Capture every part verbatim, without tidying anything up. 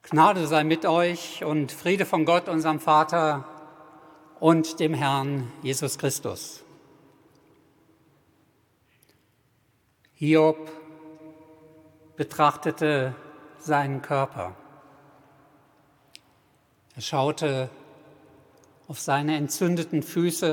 Gnade sei mit euch und Friede von Gott, unserem Vater und dem Herrn Jesus Christus. Hiob betrachtete seinen Körper. Er schaute auf seine entzündeten Füße,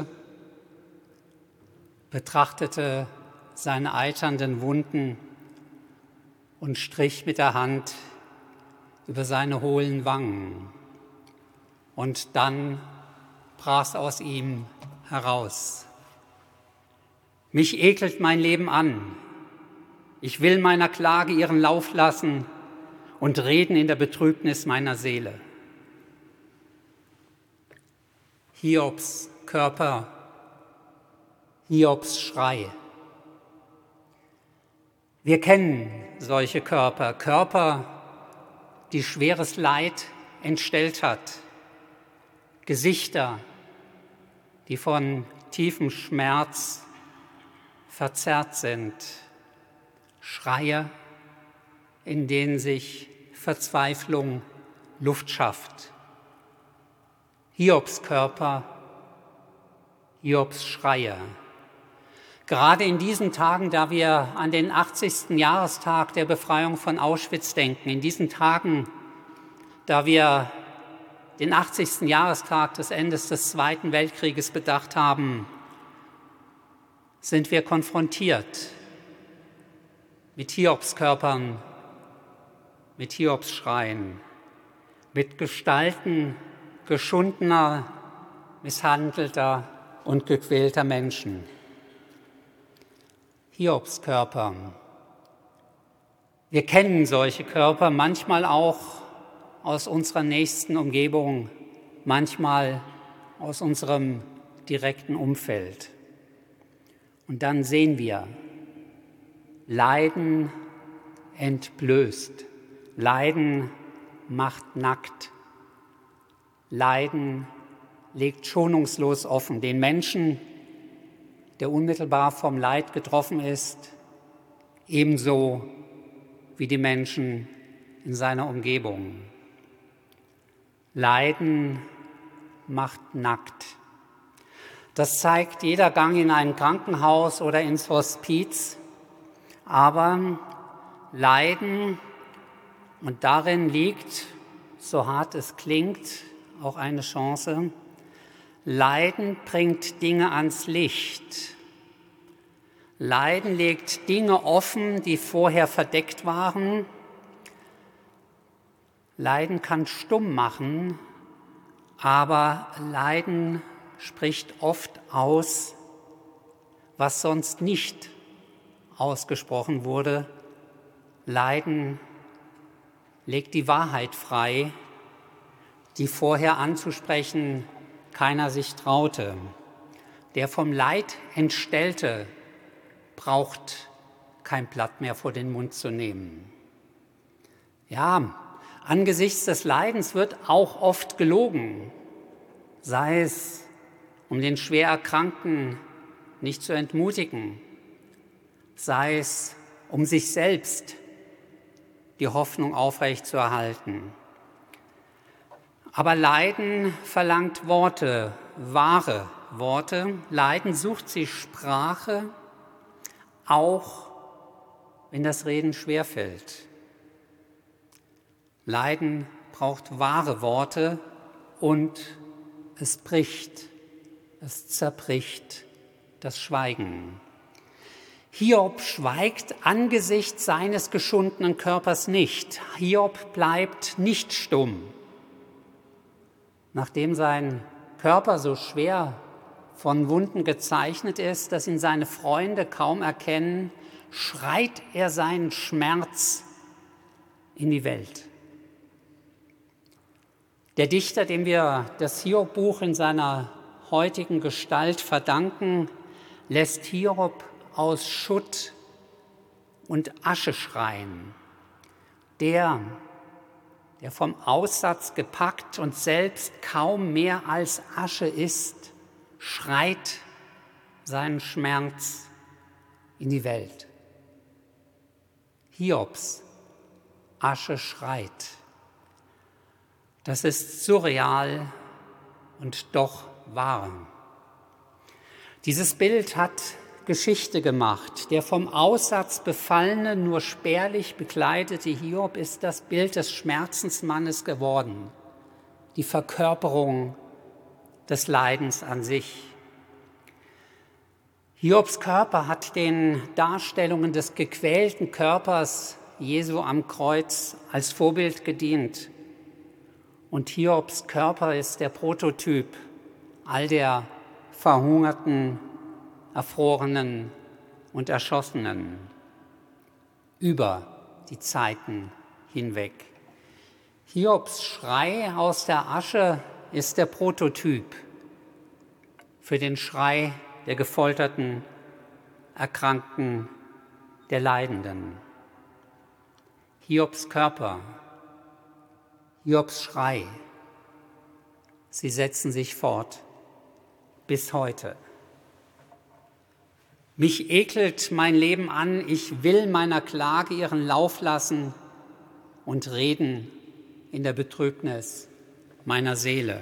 betrachtete seine eiternden Wunden und strich mit der Hand über seine hohlen Wangen. Und dann brach aus ihm heraus: Mich ekelt mein Leben an. Ich will meiner Klage ihren Lauf lassen und reden in der Betrübnis meiner Seele. Hiobs Körper, Hiobs Schrei. Wir kennen solche Körper, Körper, die schweres Leid entstellt hat, Gesichter, die von tiefem Schmerz verzerrt sind, Schreie, in denen sich Verzweiflung Luft schafft. Hiobs Körper, Hiobs Schreie. Gerade in diesen Tagen, da wir an den achtzigsten Jahrestag der Befreiung von Auschwitz denken, in diesen Tagen, da wir den achtzigsten Jahrestag des Endes des Zweiten Weltkrieges bedacht haben, sind wir konfrontiert mit Hiobskörpern, mit Hiobsschreien, mit Gestalten geschundener, misshandelter und gequälter Menschen. Hiobskörper. Wir kennen solche Körper, manchmal auch aus unserer nächsten Umgebung, manchmal aus unserem direkten Umfeld. Und dann sehen wir: Leiden entblößt, Leiden macht nackt, Leiden legt schonungslos offen den Menschen, der unmittelbar vom Leid getroffen ist, ebenso wie die Menschen in seiner Umgebung. Leiden macht nackt. Das zeigt jeder Gang in ein Krankenhaus oder ins Hospiz. Aber Leiden, und darin liegt, so hart es klingt, auch eine Chance, Leiden bringt Dinge ans Licht. Leiden legt Dinge offen, die vorher verdeckt waren. Leiden kann stumm machen, aber Leiden spricht oft aus, was sonst nicht ausgesprochen wurde. Leiden legt die Wahrheit frei, die vorher anzusprechen keiner sich traute. Der vom Leid Entstellte braucht kein Blatt mehr vor den Mund zu nehmen. Ja, angesichts des Leidens wird auch oft gelogen, sei es, um den schwer Erkrankten nicht zu entmutigen, sei es, um sich selbst die Hoffnung aufrechtzuerhalten. Aber Leiden verlangt Worte, wahre Worte. Leiden sucht sich Sprache, auch wenn das Reden schwerfällt. Leiden braucht wahre Worte und es bricht, es zerbricht das Schweigen. Hiob schweigt angesichts seines geschundenen Körpers nicht. Hiob bleibt nicht stumm. Nachdem sein Körper so schwer von Wunden gezeichnet ist, dass ihn seine Freunde kaum erkennen, schreit er seinen Schmerz in die Welt. Der Dichter, dem wir das Hiob-Buch in seiner heutigen Gestalt verdanken, lässt Hiob aus Schutt und Asche schreien. Der, der vom Aussatz gepackt und selbst kaum mehr als Asche ist, schreit seinen Schmerz in die Welt. Hiobs Asche schreit. Das ist surreal und doch wahr. Dieses Bild hat Geschichte gemacht. Der vom Aussatz befallene, nur spärlich bekleidete Hiob ist das Bild des Schmerzensmannes geworden, die Verkörperung des Leidens an sich. Hiobs Körper hat den Darstellungen des gequälten Körpers Jesu am Kreuz als Vorbild gedient. Und Hiobs Körper ist der Prototyp all der Verhungerten, Erfrorenen und Erschossenen über die Zeiten hinweg. Hiobs Schrei aus der Asche ist der Prototyp für den Schrei der Gefolterten, Erkrankten, der Leidenden. Hiobs Körper, Hiobs Schrei, sie setzen sich fort bis heute. Mich ekelt mein Leben an, ich will meiner Klage ihren Lauf lassen und reden in der Betrübnis meiner Seele.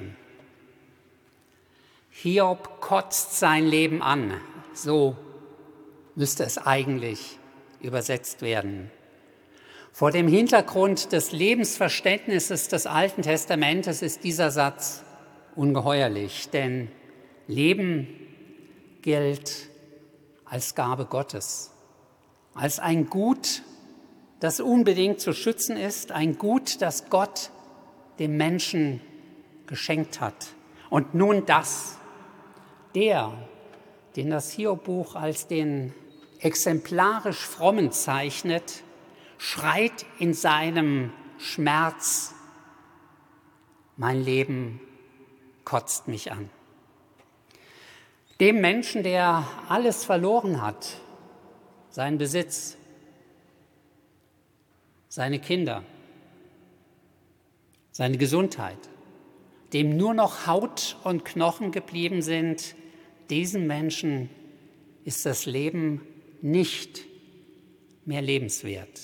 Hiob kotzt sein Leben an, so müsste es eigentlich übersetzt werden. Vor dem Hintergrund des Lebensverständnisses des Alten Testamentes ist dieser Satz ungeheuerlich, denn Leben gilt als Gabe Gottes, als ein Gut, das unbedingt zu schützen ist, ein Gut, das Gott dem Menschen geschenkt hat. Und nun das, der, den das Hiob-Buch als den exemplarisch Frommen zeichnet, schreit in seinem Schmerz: Mein Leben kotzt mich an. Dem Menschen, der alles verloren hat, seinen Besitz, seine Kinder, seine Gesundheit, dem nur noch Haut und Knochen geblieben sind, diesem Menschen ist das Leben nicht mehr lebenswert.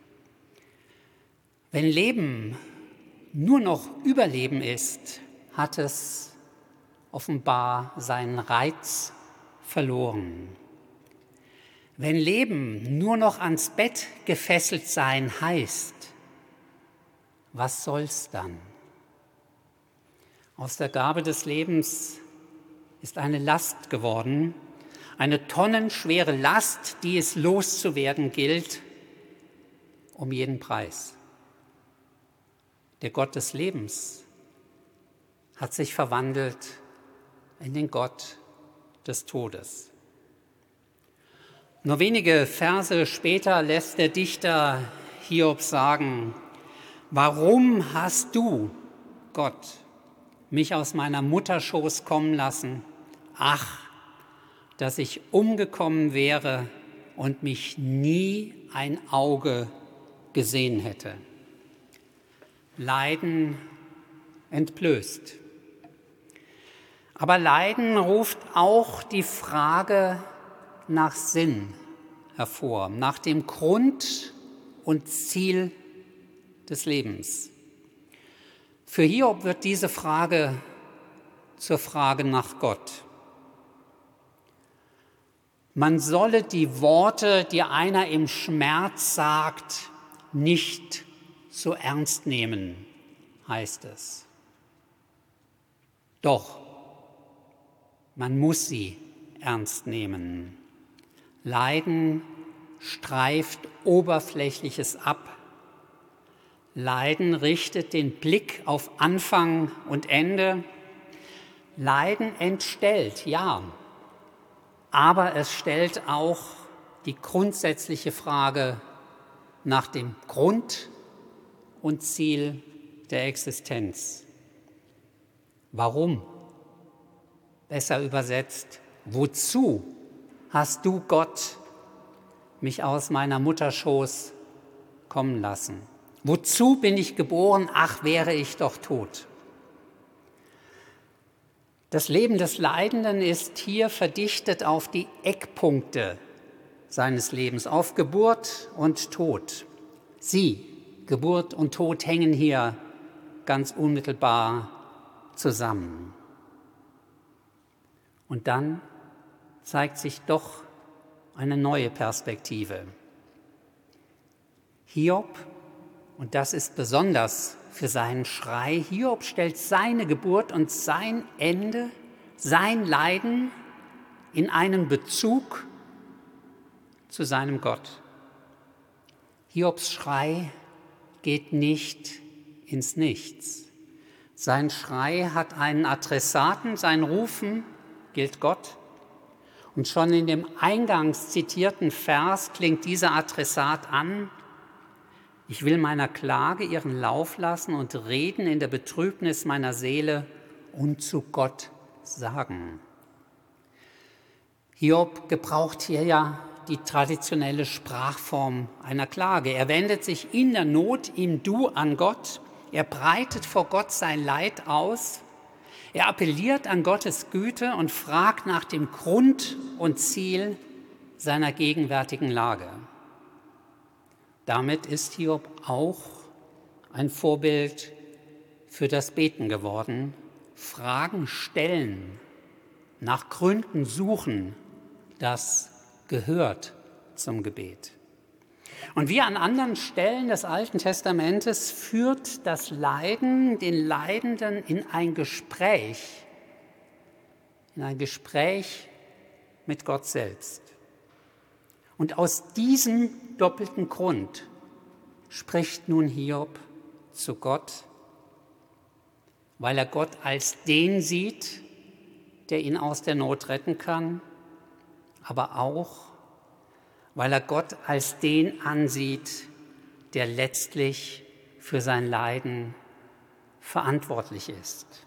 Wenn Leben nur noch Überleben ist, hat es offenbar seinen Reiz verloren. Wenn Leben nur noch ans Bett gefesselt sein heißt, was soll's dann? Aus der Gabe des Lebens ist eine Last geworden, eine tonnenschwere Last, die es loszuwerden gilt, um jeden Preis. Der Gott des Lebens hat sich verwandelt in den Gott des Todes. Nur wenige Verse später lässt der Dichter Hiob sagen: Warum hast du, Gott, mich aus meiner Mutterschoß kommen lassen? Ach, dass ich umgekommen wäre und mich nie ein Auge gesehen hätte. Leiden entblößt. Aber Leiden ruft auch die Frage nach Sinn hervor, nach dem Grund und Ziel des Lebens. Für Hiob wird diese Frage zur Frage nach Gott. Man solle die Worte, die einer im Schmerz sagt, nicht so ernst nehmen, heißt es. Doch, man muss sie ernst nehmen. Leiden streift Oberflächliches ab. Leiden richtet den Blick auf Anfang und Ende. Leiden entstellt, ja, aber es stellt auch die grundsätzliche Frage nach dem Grund und Ziel der Existenz. Warum? Besser übersetzt, wozu hast du, Gott, mich aus meiner Mutterschoß kommen lassen? Wozu bin ich geboren? Ach, wäre ich doch tot. Das Leben des Leidenden ist hier verdichtet auf die Eckpunkte seines Lebens, auf Geburt und Tod. Sie, Geburt und Tod, hängen hier ganz unmittelbar zusammen. Und dann zeigt sich doch eine neue Perspektive. Hiob, und das ist besonders für seinen Schrei, Hiob stellt seine Geburt und sein Ende, sein Leiden in einen Bezug zu seinem Gott. Hiobs Schrei geht nicht ins Nichts. Sein Schrei hat einen Adressaten, sein Rufen gilt Gott. Und schon in dem eingangs zitierten Vers klingt dieser Adressat an: Ich will meiner Klage ihren Lauf lassen und reden in der Betrübnis meiner Seele und zu Gott sagen. Hiob gebraucht hier ja die traditionelle Sprachform einer Klage. Er wendet sich in der Not im Du an Gott. Er breitet vor Gott sein Leid aus. Er appelliert an Gottes Güte und fragt nach dem Grund und Ziel seiner gegenwärtigen Lage. Damit ist Hiob auch ein Vorbild für das Beten geworden. Fragen stellen, nach Gründen suchen, das gehört zum Gebet. Und wie an anderen Stellen des Alten Testamentes führt das Leiden den Leidenden in ein Gespräch, in ein Gespräch mit Gott selbst. Und aus diesem doppelten Grund spricht nun Hiob zu Gott, weil er Gott als den sieht, der ihn aus der Not retten kann, aber auch, weil er Gott als den ansieht, der letztlich für sein Leiden verantwortlich ist.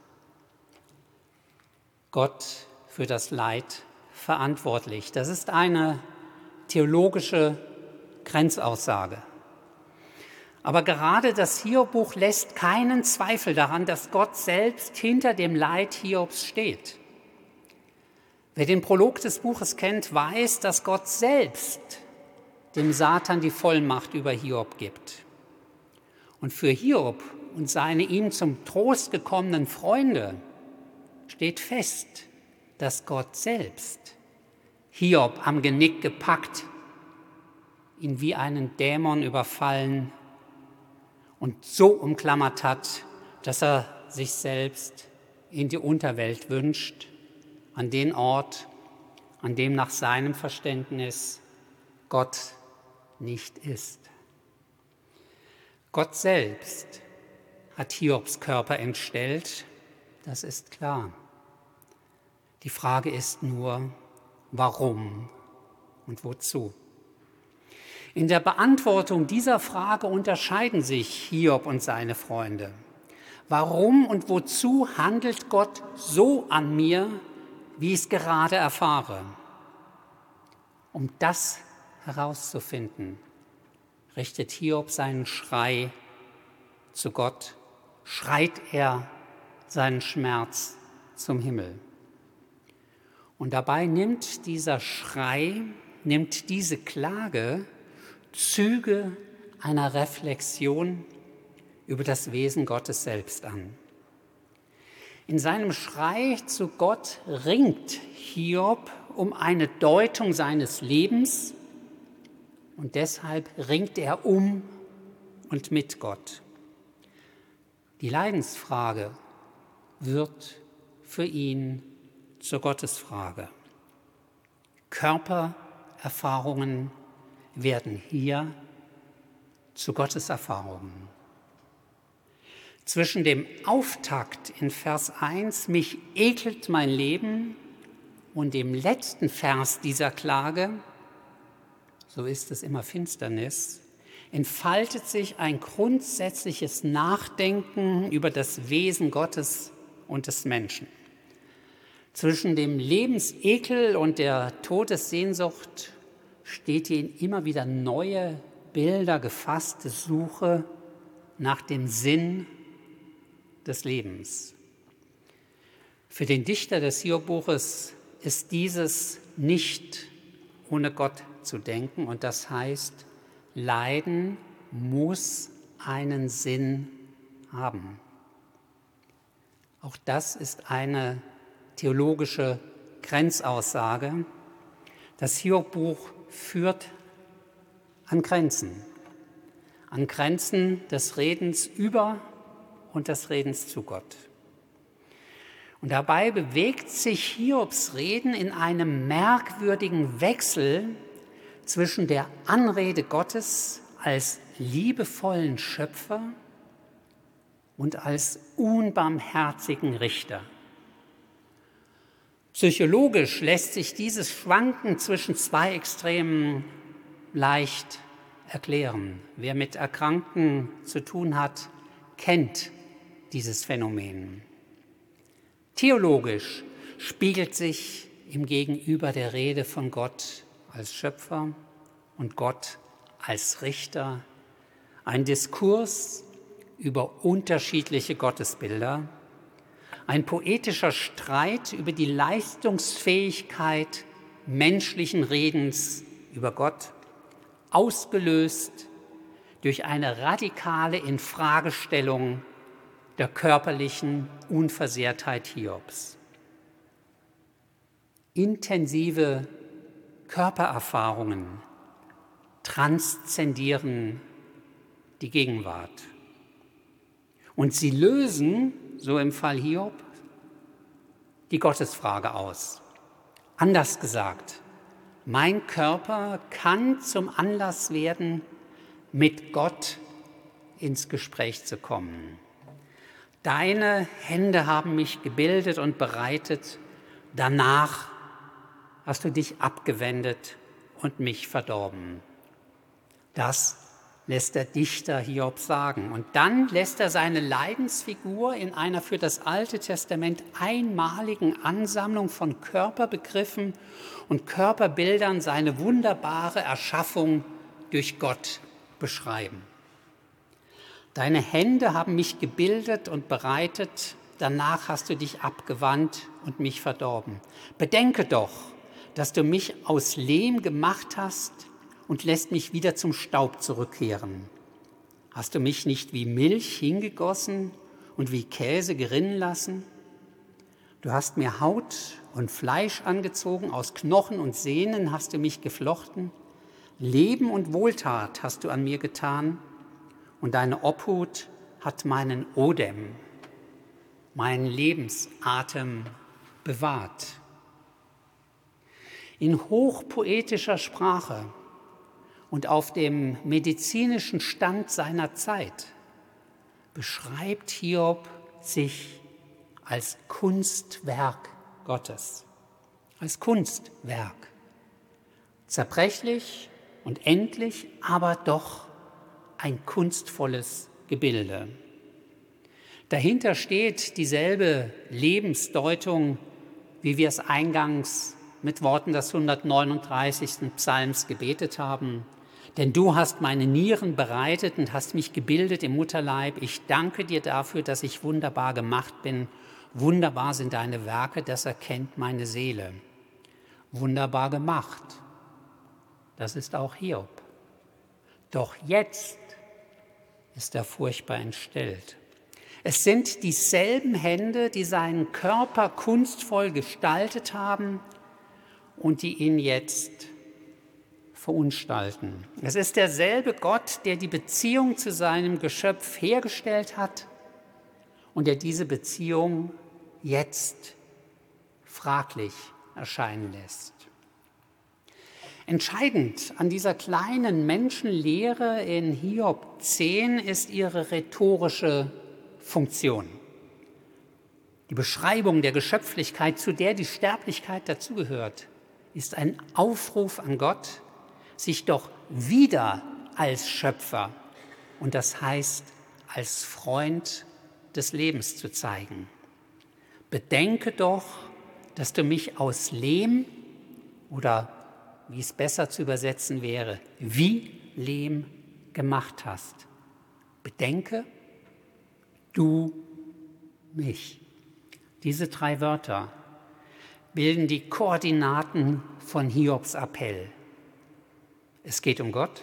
Gott für das Leid verantwortlich. Das ist eine theologische Grenzaussage. Aber gerade das Hiob-Buch lässt keinen Zweifel daran, dass Gott selbst hinter dem Leid Hiobs steht. Wer den Prolog des Buches kennt, weiß, dass Gott selbst dem Satan die Vollmacht über Hiob gibt. Und für Hiob und seine ihm zum Trost gekommenen Freunde steht fest, dass Gott selbst Hiob am Genick gepackt, ihn wie einen Dämon überfallen und so umklammert hat, dass er sich selbst in die Unterwelt wünscht, an den Ort, an dem nach seinem Verständnis Gott nicht ist. Gott selbst hat Hiobs Körper entstellt, das ist klar. Die Frage ist nur, warum und wozu? In der Beantwortung dieser Frage unterscheiden sich Hiob und seine Freunde. Warum und wozu handelt Gott so an mir, wie ich es gerade erfahre? Um das herauszufinden, richtet Hiob seinen Schrei zu Gott, schreit er seinen Schmerz zum Himmel. Und dabei nimmt dieser Schrei, nimmt diese Klage Züge einer Reflexion über das Wesen Gottes selbst an. In seinem Schrei zu Gott ringt Hiob um eine Deutung seines Lebens und deshalb ringt er um und mit Gott. Die Leidensfrage wird für ihn zur Gottesfrage. Körpererfahrungen werden hier zu Gotteserfahrungen. Zwischen dem Auftakt in Vers eins, mich ekelt mein Leben, und dem letzten Vers dieser Klage, so ist es immer Finsternis, entfaltet sich ein grundsätzliches Nachdenken über das Wesen Gottes und des Menschen. Zwischen dem Lebensekel und der Todessehnsucht steht die in immer wieder neue Bilder gefasste Suche nach dem Sinn des Lebens. Für den Dichter des Hiob-Buches ist dieses nicht ohne Gott zu denken, und das heißt, Leiden muss einen Sinn haben. Auch das ist eine theologische Grenzaussage. Das Hiob-Buch führt an Grenzen, an Grenzen des Redens über und des Redens zu Gott. Und dabei bewegt sich Hiobs Reden in einem merkwürdigen Wechsel zwischen der Anrede Gottes als liebevollen Schöpfer und als unbarmherzigen Richter. Psychologisch lässt sich dieses Schwanken zwischen zwei Extremen leicht erklären. Wer mit Erkrankten zu tun hat, kennt dieses Phänomen. Theologisch spiegelt sich im Gegenüber der Rede von Gott als Schöpfer und Gott als Richter ein Diskurs über unterschiedliche Gottesbilder, ein poetischer Streit über die Leistungsfähigkeit menschlichen Redens über Gott, ausgelöst durch eine radikale Infragestellung der körperlichen Unversehrtheit Hiobs. Intensive Körpererfahrungen transzendieren die Gegenwart. Und sie lösen, so im Fall Hiob, die Gottesfrage aus. Anders gesagt, mein Körper kann zum Anlass werden, mit Gott ins Gespräch zu kommen. Deine Hände haben mich gebildet und bereitet, danach hast du dich abgewendet und mich verdorben. Das lässt der Dichter Hiob sagen. Und dann lässt er seine Leidensfigur in einer für das Alte Testament einmaligen Ansammlung von Körperbegriffen und Körperbildern seine wunderbare Erschaffung durch Gott beschreiben. Deine Hände haben mich gebildet und bereitet, danach hast du dich abgewandt und mich verdorben. Bedenke doch, dass du mich aus Lehm gemacht hast und lässt mich wieder zum Staub zurückkehren. Hast du mich nicht wie Milch hingegossen und wie Käse gerinnen lassen? Du hast mir Haut und Fleisch angezogen, aus Knochen und Sehnen hast du mich geflochten. Leben und Wohltat hast du an mir getan, und deine Obhut hat meinen Odem, meinen Lebensatem bewahrt. In hochpoetischer Sprache und auf dem medizinischen Stand seiner Zeit beschreibt Hiob sich als Kunstwerk Gottes, als Kunstwerk. Zerbrechlich und endlich, aber doch ein kunstvolles Gebilde. Dahinter steht dieselbe Lebensdeutung, wie wir es eingangs mit Worten des hundertneununddreißigsten Psalms gebetet haben. Denn du hast meine Nieren bereitet und hast mich gebildet im Mutterleib. Ich danke dir dafür, dass ich wunderbar gemacht bin. Wunderbar sind deine Werke, das erkennt meine Seele. Wunderbar gemacht, das ist auch Hiob. Doch jetzt ist er furchtbar entstellt. Es sind dieselben Hände, die seinen Körper kunstvoll gestaltet haben und die ihn jetzt verunstalten. Es ist derselbe Gott, der die Beziehung zu seinem Geschöpf hergestellt hat und der diese Beziehung jetzt fraglich erscheinen lässt. Entscheidend an dieser kleinen Menschenlehre in Hiob zehn ist ihre rhetorische Funktion. Die Beschreibung der Geschöpflichkeit, zu der die Sterblichkeit dazugehört, ist ein Aufruf an Gott, sich doch wieder als Schöpfer und das heißt als Freund des Lebens zu zeigen. Bedenke doch, dass du mich aus Lehm oder wie es besser zu übersetzen wäre, wie Lehm gemacht hast. Bedenke, du mich. Diese drei Wörter bilden die Koordinaten von Hiobs Appell. Es geht um Gott,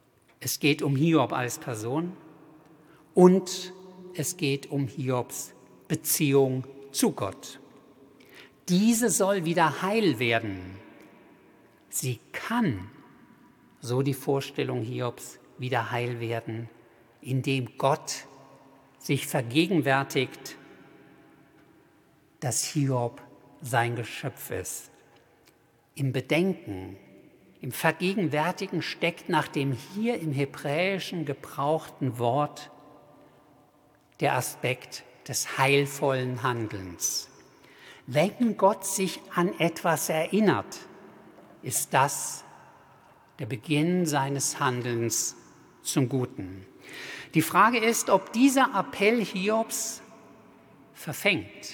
es geht um Hiob als Person und es geht um Hiobs Beziehung zu Gott. Diese soll wieder heil werden. Sie kann, so die Vorstellung Hiobs, wieder heil werden, indem Gott sich vergegenwärtigt, dass Hiob sein Geschöpf ist. Im Bedenken, im Vergegenwärtigen steckt nach dem hier im Hebräischen gebrauchten Wort der Aspekt des heilvollen Handelns. Wenn Gott sich an etwas erinnert, ist das der Beginn seines Handelns zum Guten. Die Frage ist, ob dieser Appell Hiobs verfängt.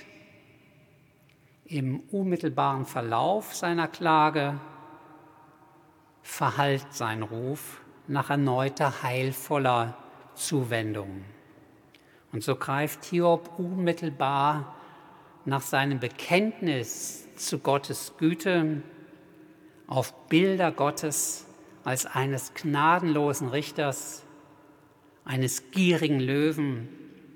Im unmittelbaren Verlauf seiner Klage verhallt sein Ruf nach erneuter heilvoller Zuwendung. Und so greift Hiob unmittelbar nach seinem Bekenntnis zu Gottes Güte auf Bilder Gottes als eines gnadenlosen Richters, eines gierigen Löwen,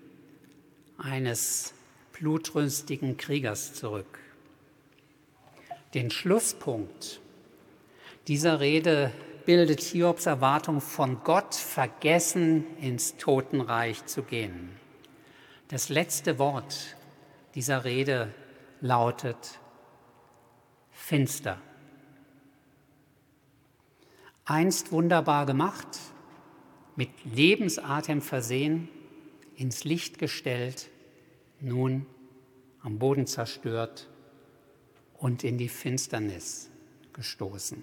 eines blutrünstigen Kriegers zurück. Den Schlusspunkt dieser Rede bildet Hiobs Erwartung, von Gott vergessen ins Totenreich zu gehen. Das letzte Wort dieser Rede lautet finster. Einst wunderbar gemacht, mit Lebensatem versehen, ins Licht gestellt, nun am Boden zerstört und in die Finsternis gestoßen.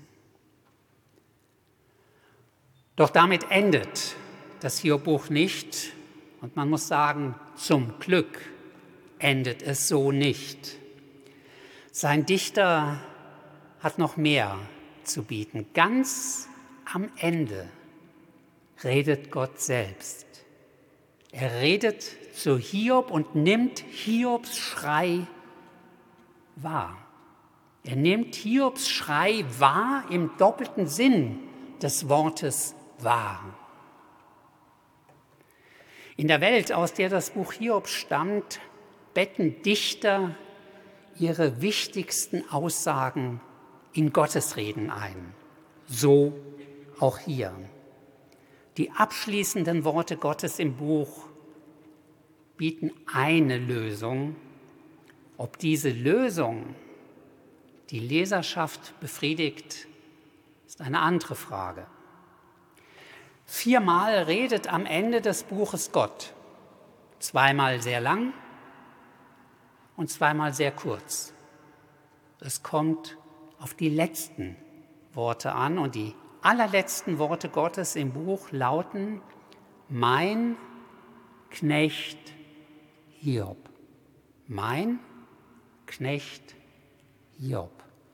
Doch damit endet das Hiob-Buch nicht, und man muss sagen, zum Glück endet es so nicht. Sein Dichter hat noch mehr zu bieten. Ganz am Ende redet Gott selbst. Er redet zu Hiob und nimmt Hiobs Schrei wahr. Er nimmt Hiobs Schrei wahr im doppelten Sinn des Wortes wahr. In der Welt, aus der das Buch Hiob stammt, betten Dichter ihre wichtigsten Aussagen in Gottesreden ein. So auch hier. Die abschließenden Worte Gottes im Buch bieten eine Lösung. Ob diese Lösung die Leserschaft befriedigt, ist eine andere Frage. Viermal redet am Ende des Buches Gott. Zweimal sehr lang und zweimal sehr kurz. Es kommt auf die letzten Worte an, und die allerletzten Worte Gottes im Buch lauten: Mein Knecht Hiob. Mein Knecht Hiob.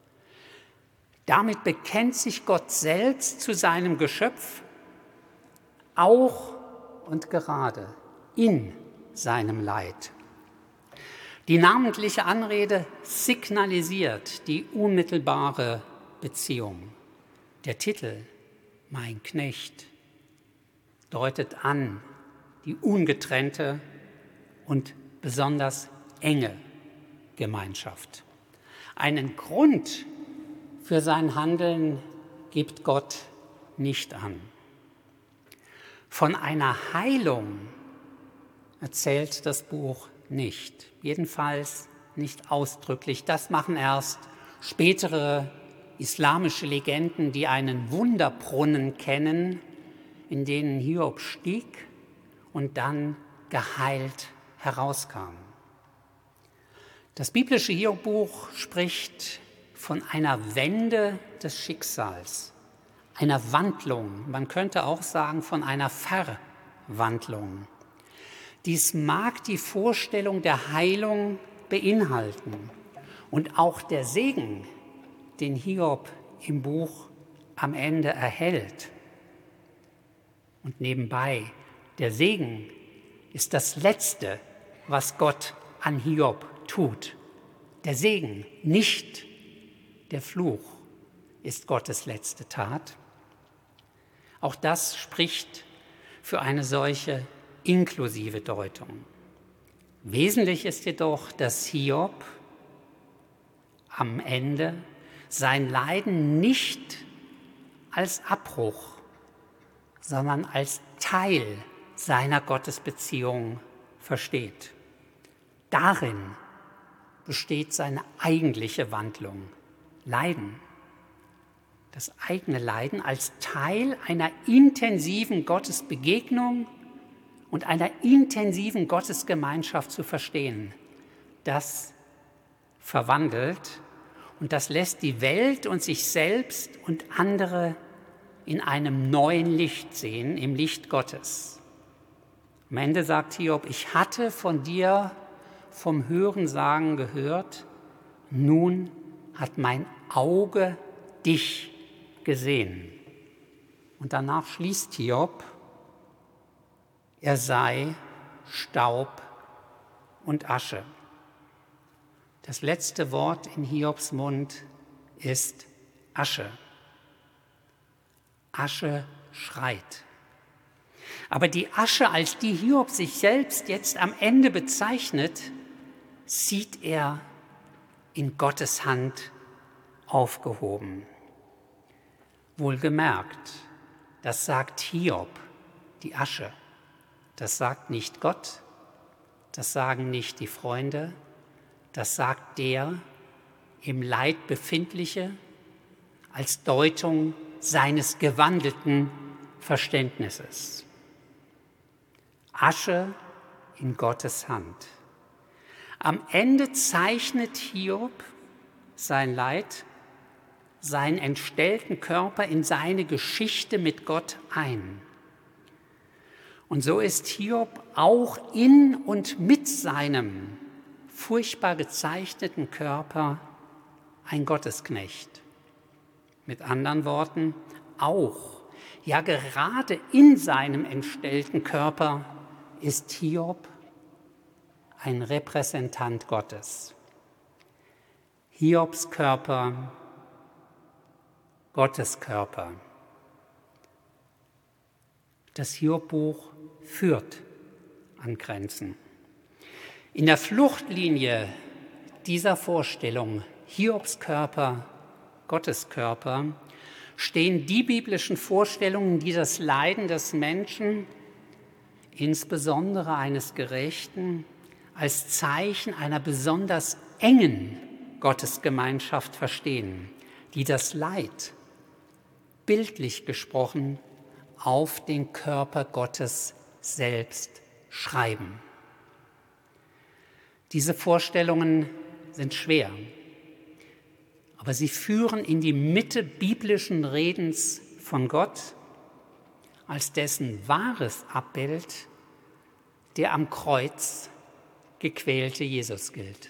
Damit bekennt sich Gott selbst zu seinem Geschöpf, auch und gerade in seinem Leid. Die namentliche Anrede signalisiert die unmittelbare Beziehung. Der Titel, Mein Knecht, deutet an die ungetrennte und besonders enge Gemeinschaft. Einen Grund für sein Handeln gibt Gott nicht an. Von einer Heilung erzählt das Buch nicht, jedenfalls nicht ausdrücklich. Das machen erst spätere islamische Legenden, die einen Wunderbrunnen kennen, in denen Hiob stieg und dann geheilt herauskam. Das biblische Hiob-Buch spricht von einer Wende des Schicksals, einer Wandlung, man könnte auch sagen von einer Verwandlung. Dies mag die Vorstellung der Heilung beinhalten und auch der Segen, den Hiob im Buch am Ende erhält. Und nebenbei, der Segen ist das Letzte, was Gott an Hiob tut. Der Segen, nicht der Fluch, ist Gottes letzte Tat. Auch das spricht für eine solche inklusive Deutung. Wesentlich ist jedoch, dass Hiob am Ende sein Leiden nicht als Abbruch, sondern als Teil seiner Gottesbeziehung versteht. Darin besteht seine eigentliche Wandlung. Leiden. Das eigene Leiden als Teil einer intensiven Gottesbegegnung und einer intensiven Gottesgemeinschaft zu verstehen. Das verwandelt und das lässt die Welt und sich selbst und andere in einem neuen Licht sehen, im Licht Gottes. Am Ende sagt Hiob, ich hatte von dir vom Hörensagen gehört, nun hat mein Auge dich gesehen. Und danach schließt Hiob, er sei Staub und Asche. Das letzte Wort in Hiobs Mund ist Asche. Asche schreit. Aber die Asche, als die Hiob sich selbst jetzt am Ende bezeichnet, sieht er in Gottes Hand aufgehoben. Wohlgemerkt, das sagt Hiob, die Asche. Das sagt nicht Gott, das sagen nicht die Freunde, das sagt der im Leid Befindliche als Deutung seines gewandelten Verständnisses. Asche in Gottes Hand. Am Ende zeichnet Hiob sein Leid, seinen entstellten Körper in seine Geschichte mit Gott ein. Und so ist Hiob auch in und mit seinem furchtbar gezeichneten Körper ein Gottesknecht. Mit anderen Worten, auch, ja gerade in seinem entstellten Körper ist Hiob ein Repräsentant Gottes. Hiobs Körper, Gottes Körper. Das Hiob-Buch führt an Grenzen. In der Fluchtlinie dieser Vorstellung, Hiobs Körper, Gottes Körper, stehen die biblischen Vorstellungen, die das Leiden des Menschen, insbesondere eines Gerechten, als Zeichen einer besonders engen Gottesgemeinschaft verstehen, die das Leid, bildlich gesprochen, auf den Körper Gottes selbst schreiben. Diese Vorstellungen sind schwer, aber sie führen in die Mitte biblischen Redens von Gott als dessen wahres Abbild der am Kreuz gequälte Jesus gilt.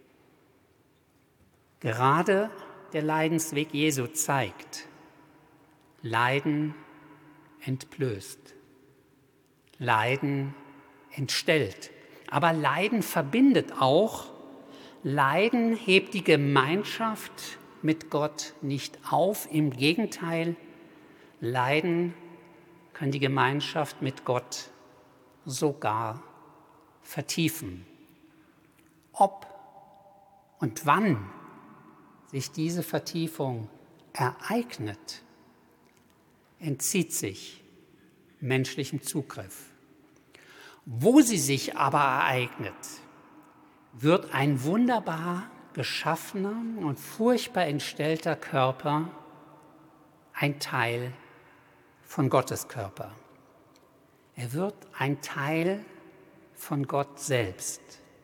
Gerade der Leidensweg Jesu zeigt, Leiden entblößt, Leiden entstellt. Aber Leiden verbindet auch, Leiden hebt die Gemeinschaft mit Gott nicht auf, im Gegenteil, Leiden kann die Gemeinschaft mit Gott sogar vertiefen. Ob und wann sich diese Vertiefung ereignet, entzieht sich menschlichem Zugriff. Wo sie sich aber ereignet, wird ein wunderbar geschaffener und furchtbar entstellter Körper ein Teil von Gottes Körper. Er wird ein Teil von Gott selbst,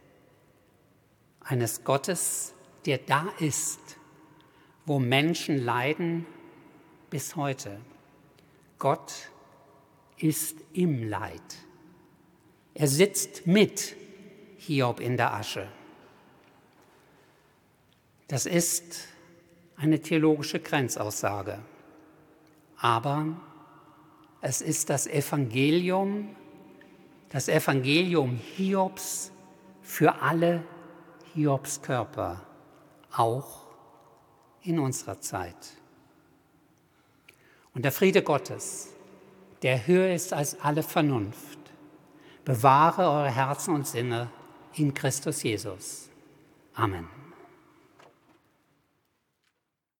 eines Gottes, der da ist, wo Menschen leiden bis heute. Gott ist im Leid. Er sitzt mit Hiob in der Asche. Das ist eine theologische Grenzaussage, aber es ist das Evangelium, das Evangelium Hiobs für alle Hiobs Körper, auch in unserer Zeit. Und der Friede Gottes, der höher ist als alle Vernunft, bewahre eure Herzen und Sinne in Christus Jesus. Amen.